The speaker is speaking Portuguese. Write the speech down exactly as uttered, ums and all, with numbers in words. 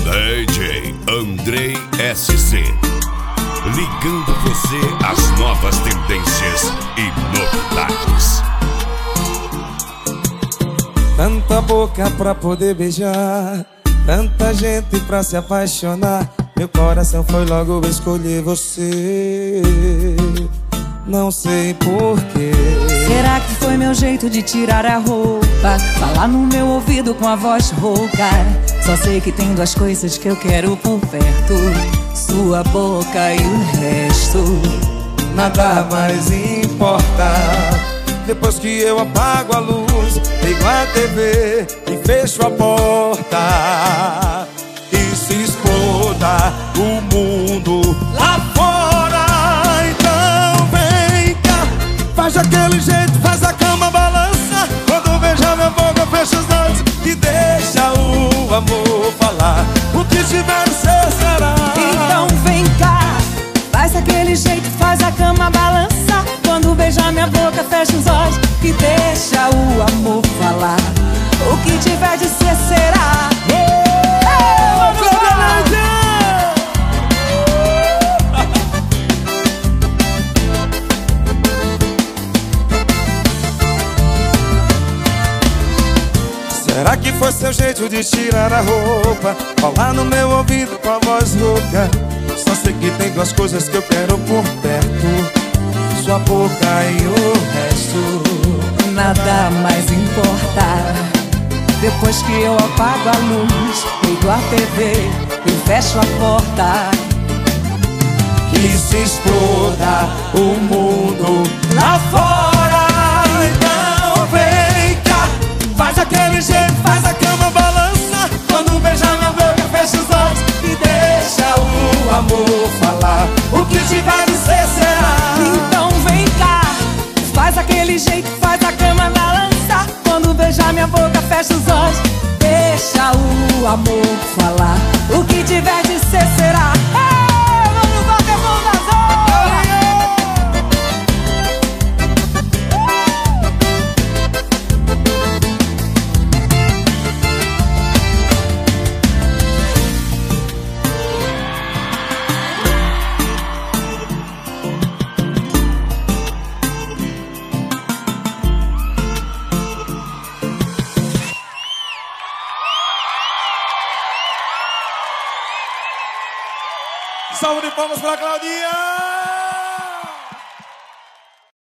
D J Andrei S C, ligando você às novas tendências e novidades. Tanta boca pra poder beijar, tanta gente pra se apaixonar. Meu coração foi logo escolher você, não sei porquê. Será que foi meu jeito de tirar a roupa, falar no meu ouvido com a voz rouca? Só sei que tem duas coisas que eu quero por perto: sua boca e o resto. Nada mais importa. Depois que eu apago a luz, ligo a T V e fecho a porta, e se exploda o mundo lá fora. Então vem cá, faz aquele jeito, faz a cama balança. Quando beijar minha boca, fecha os olhos e deixa o amor falar. O que tiver ser será. Então vem cá, faz aquele jeito, faz a cama balança. Quando beijar minha boca, fecha os olhos e deixa o amor falar. O que tiver de ser será. Será que foi seu jeito de tirar a roupa, falar no meu ouvido com a voz rouca? Só sei que tem duas coisas que eu quero por perto: sua boca e o resto. Nada mais importa. Depois que eu apago a luz, ligo a T V e fecho a porta, que se exploda o mundo lá fora. Então vem cá, faz aquele jeito, faz a cama balança. Quando beijar minha boca, fecha os olhos e deixa o amor falar. O que tiver de ser será. Então vem cá, faz aquele jeito, faz a cama balança. Quando beijar minha boca, fecha os olhos, deixa o amor falar. O que tiver de ser será. Ei, vamos bater mão das Salve de palmas pra Claudinha!